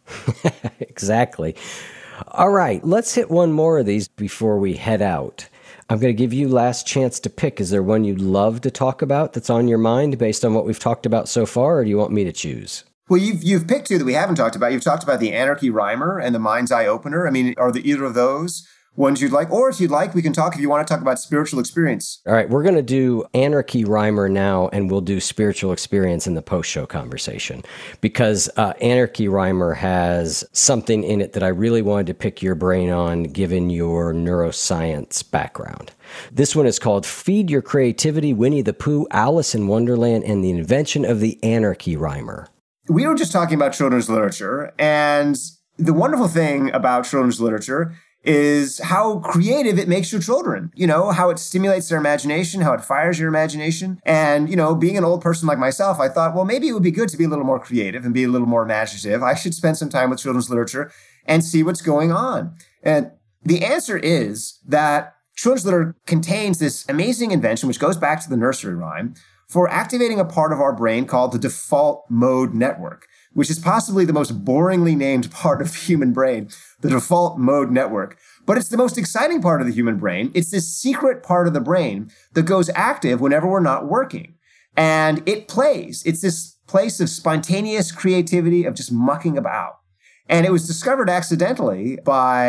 Exactly. All right, let's hit one more of these before we head out. I'm going to give you last chance to pick. Is there one you'd love to talk about that's on your mind based on what we've talked about so far, or do you want me to choose? Well, you've picked two that we haven't talked about. You've talked about the Anarchy Rhymer and the Mind's Eye Opener. Are either of those ones you'd like? Or if you'd like, we can talk, if you want to talk about spiritual experience. All right, we're going to do Anarchy Rhymer now, and we'll do spiritual experience in the post-show conversation. Because Anarchy Rhymer has something in it that I really wanted to pick your brain on, given your neuroscience background. This one is called Feed Your Creativity, Winnie the Pooh, Alice in Wonderland, and the Invention of the Anarchy Rhymer. We were just talking about children's literature, and the wonderful thing about children's literature is how creative it makes your children, how it stimulates their imagination, how it fires your imagination. And, being an old person like myself, I thought, well, maybe it would be good to be a little more creative and be a little more imaginative. I should spend some time with children's literature and see what's going on. And the answer is that children's literature contains this amazing invention, which goes back to the nursery rhyme, for activating a part of our brain called the default mode network, which is possibly the most boringly named part of the human brain, the default mode network. But it's the most exciting part of the human brain. It's this secret part of the brain that goes active whenever we're not working. And it plays. It's this place of spontaneous creativity, of just mucking about. And it was discovered accidentally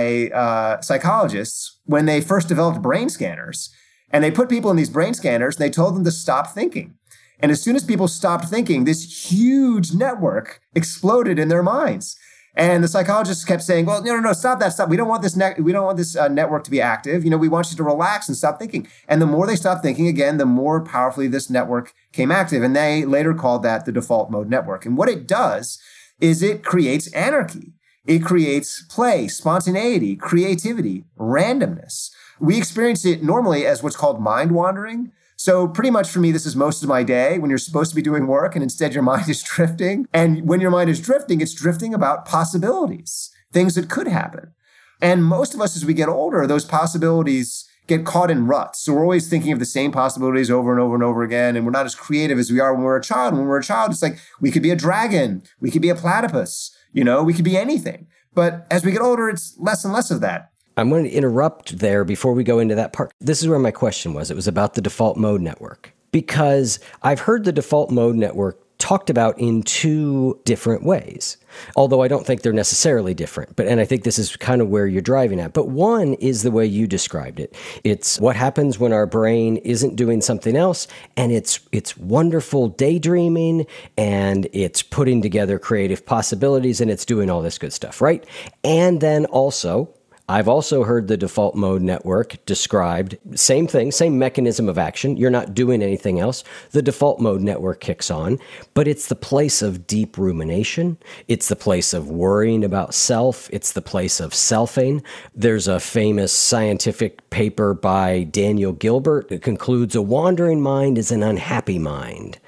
by psychologists when they first developed brain scanners. And they put people in these brain scanners and they told them to stop thinking. And as soon as people stopped thinking, this huge network exploded in their minds. And the psychologists kept saying, well, no, stop that, stop. We don't want this network to be active. We want you to relax and stop thinking. And the more they stopped thinking, again, the more powerfully this network came active. And they later called that the default mode network. And what it does is it creates anarchy. It creates play, spontaneity, creativity, randomness. We experience it normally as what's called mind wandering. So pretty much for me, this is most of my day when you're supposed to be doing work and instead your mind is drifting. And when your mind is drifting, it's drifting about possibilities, things that could happen. And most of us, as we get older, those possibilities get caught in ruts. So we're always thinking of the same possibilities over and over and over again. And we're not as creative as we are when we're a child. When we're a child, it's like we could be a dragon. We could be a platypus. We could be anything. But as we get older, it's less and less of that. I'm going to interrupt there before we go into that part. This is where my question was. It was about the default mode network. Because I've heard the default mode network talked about in two different ways, although I don't think they're necessarily different. And I think this is kind of where you're driving at. But one is the way you described it. It's what happens when our brain isn't doing something else, and it's wonderful daydreaming, and it's putting together creative possibilities, and it's doing all this good stuff, right? And then also, I've also heard the default mode network described, same thing, same mechanism of action. You're not doing anything else. The default mode network kicks on, but it's the place of deep rumination. It's the place of worrying about self. It's the place of selfing. There's a famous scientific paper by Daniel Gilbert that concludes a wandering mind is an unhappy mind.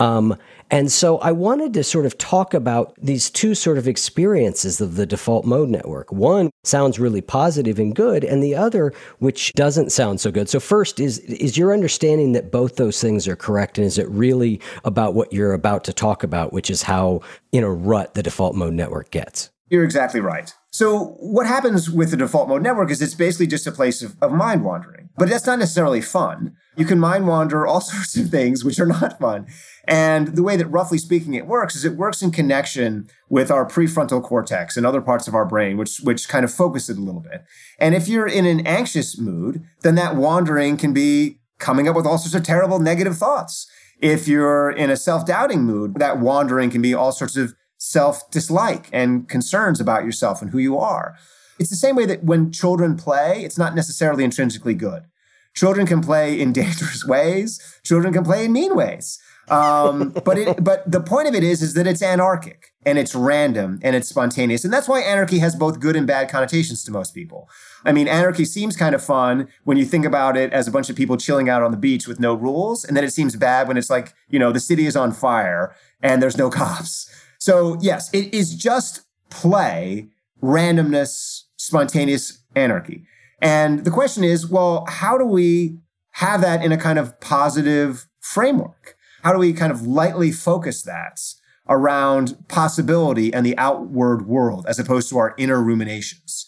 And so I wanted to sort of talk about these two sort of experiences of the default mode network. One sounds really positive and good, and the other, which doesn't sound so good. So first, is your understanding that both those things are correct? And is it really about what you're about to talk about, which is how in a rut the default mode network gets? You're exactly right. So what happens with the default mode network is it's basically just a place of mind wandering. But that's not necessarily fun. You can mind wander all sorts of things which are not fun. And the way that, roughly speaking, it works is it works in connection with our prefrontal cortex and other parts of our brain, which kind of focus it a little bit. And if you're in an anxious mood, then that wandering can be coming up with all sorts of terrible negative thoughts. If you're in a self-doubting mood, that wandering can be all sorts of self-dislike and concerns about yourself and who you are. It's the same way that when children play, it's not necessarily intrinsically good. Children can play in dangerous ways. Children can play in mean ways. But the point of it is that it's anarchic and it's random and it's spontaneous. And that's why anarchy has both good and bad connotations to most people. I mean, anarchy seems kind of fun when you think about it as a bunch of people chilling out on the beach with no rules. And then it seems bad when it's like, the city is on fire and there's no cops. So yes, it is just play, randomness, spontaneous anarchy. And the question is, well, how do we have that in a kind of positive framework? How do we kind of lightly focus that around possibility and the outward world as opposed to our inner ruminations?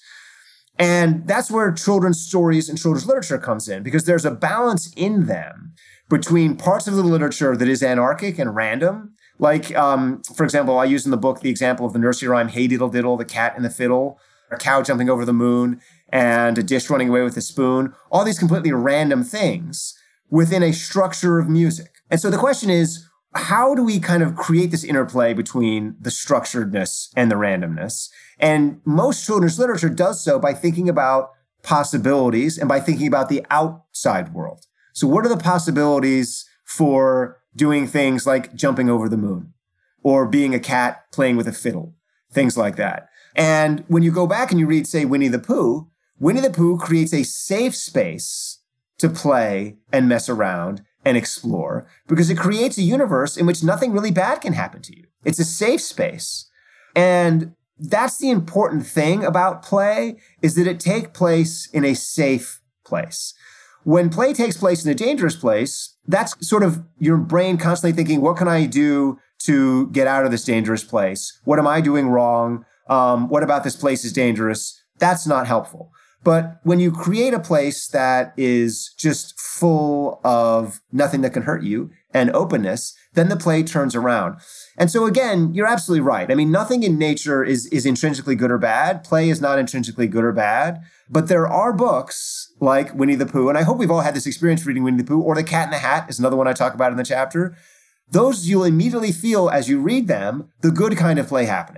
And that's where children's stories and children's literature comes in, because there's a balance in them between parts of the literature that is anarchic and random. Like, for example, I use in the book the example of the nursery rhyme, Hey Diddle Diddle, the cat and the fiddle, a cow jumping over the moon, and a dish running away with a spoon. All these completely random things within a structure of music. And so the question is, how do we kind of create this interplay between the structuredness and the randomness? And most children's literature does so by thinking about possibilities and by thinking about the outside world. So what are the possibilities for doing things like jumping over the moon or being a cat playing with a fiddle, things like that? And when you go back and you read, say, Winnie the Pooh creates a safe space to play and mess around and explore, because it creates a universe in which nothing really bad can happen to you. It's a safe space. And that's the important thing about play, is that it takes place in a safe place. When play takes place in a dangerous place, that's sort of your brain constantly thinking, what can I do to get out of this dangerous place? What am I doing wrong? What about this place is dangerous? That's not helpful. But when you create a place that is just full of nothing that can hurt you and openness, then the play turns around. And so again, you're absolutely right. I mean, nothing in nature is intrinsically good or bad. Play is not intrinsically good or bad. But there are books like Winnie the Pooh, and I hope we've all had this experience reading Winnie the Pooh, or The Cat in the Hat is another one I talk about in the chapter. Those you'll immediately feel as you read them, the good kind of play happening.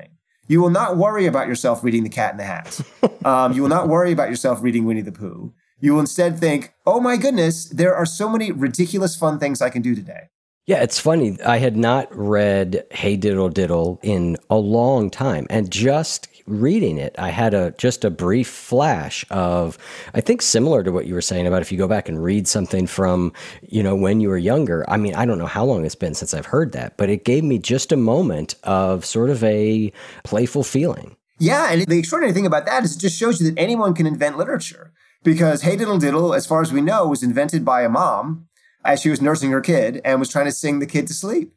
You will not worry about yourself reading The Cat in the Hat. You will not worry about yourself reading Winnie the Pooh. You will instead think, oh my goodness, there are so many ridiculous fun things I can do today. Yeah, it's funny. I had not read Hey Diddle Diddle in a long time. And just reading it, I had just a brief flash of, I think similar to what you were saying about if you go back and read something from, when you were younger. I mean, I don't know how long it's been since I've heard that, but it gave me just a moment of sort of a playful feeling. Yeah, and the extraordinary thing about that is it just shows you that anyone can invent literature. Because Hey Diddle Diddle, as far as we know, was invented by a mom as she was nursing her kid and was trying to sing the kid to sleep.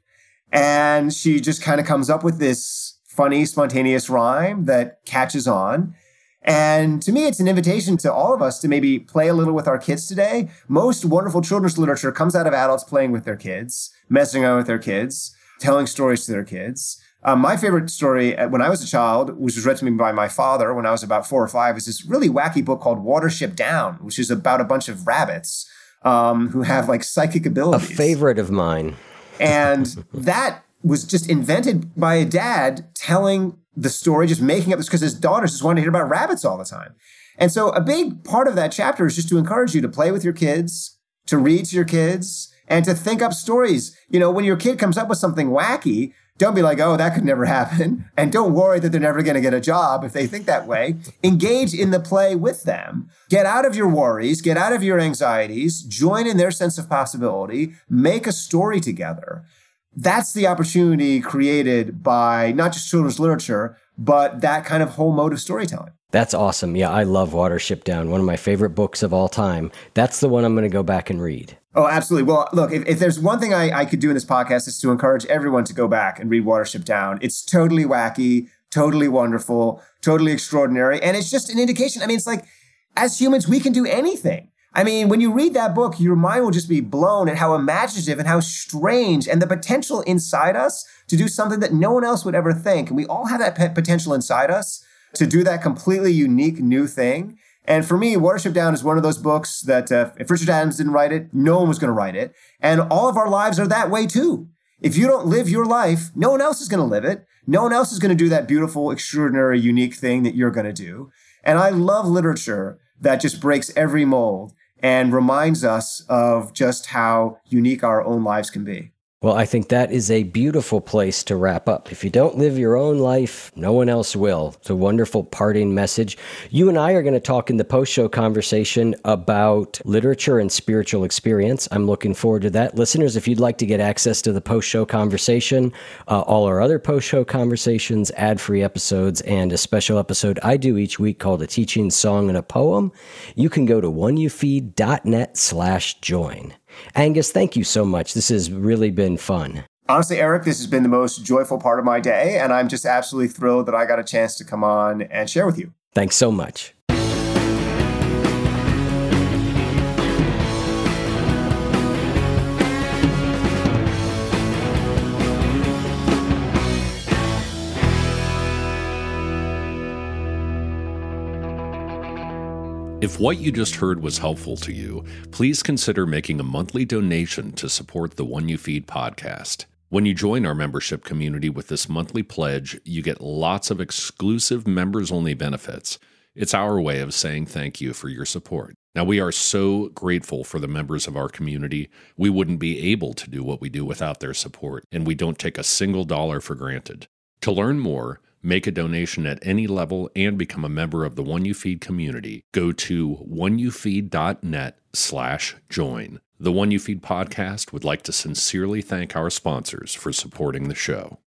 And she just kind of comes up with this funny, spontaneous rhyme that catches on. And to me, it's an invitation to all of us to maybe play a little with our kids today. Most wonderful children's literature comes out of adults playing with their kids, messing around with their kids, telling stories to their kids. My favorite story when I was a child, which was read to me by my father when I was about 4 or 5, is this really wacky book called Watership Down, which is about a bunch of rabbits who have like psychic abilities. A favorite of mine. And that was just invented by a dad telling the story, just making up this because his daughters just wanted to hear about rabbits all the time. And so a big part of that chapter is just to encourage you to play with your kids, to read to your kids, and to think up stories. When your kid comes up with something wacky, don't be like, oh, that could never happen. And don't worry that they're never going to get a job if they think that way. Engage in the play with them. Get out of your worries. Get out of your anxieties. Join in their sense of possibility. Make a story together. That's the opportunity created by not just children's literature, but that kind of whole mode of storytelling. That's awesome. Yeah, I love Watership Down, one of my favorite books of all time. That's the one I'm going to go back and read. Oh, absolutely. Well, look, if there's one thing I could do in this podcast is to encourage everyone to go back and read Watership Down. It's totally wacky, totally wonderful, totally extraordinary. And it's just an indication. I mean, it's like, as humans, we can do anything. I mean, when you read that book, your mind will just be blown at how imaginative and how strange and the potential inside us to do something that no one else would ever think. And we all have that potential inside us to do that completely unique new thing. And for me, Watership Down is one of those books that if Richard Adams didn't write it, no one was going to write it. And all of our lives are that way too. If you don't live your life, no one else is going to live it. No one else is going to do that beautiful, extraordinary, unique thing that you're going to do. And I love literature that just breaks every mold and reminds us of just how unique our own lives can be. Well, I think that is a beautiful place to wrap up. If you don't live your own life, no one else will. It's a wonderful parting message. You and I are going to talk in the post-show conversation about literature and spiritual experience. I'm looking forward to that. Listeners, if you'd like to get access to the post-show conversation, all our other post-show conversations, ad-free episodes, and a special episode I do each week called A Teaching, Song, and a Poem, you can go to oneyoufeed.net/join. Angus, thank you so much. This has really been fun. Honestly, Eric, this has been the most joyful part of my day, and I'm just absolutely thrilled that I got a chance to come on and share with you. Thanks so much. If what you just heard was helpful to you, please consider making a monthly donation to support the One You Feed podcast. When you join our membership community with this monthly pledge, you get lots of exclusive members-only benefits. It's our way of saying thank you for your support. Now, we are so grateful for the members of our community. We wouldn't be able to do what we do without their support, and we don't take a single dollar for granted. To learn more, make a donation at any level, and become a member of the One You Feed community, go to oneyoufeed.net/join. The One You Feed podcast would like to sincerely thank our sponsors for supporting the show.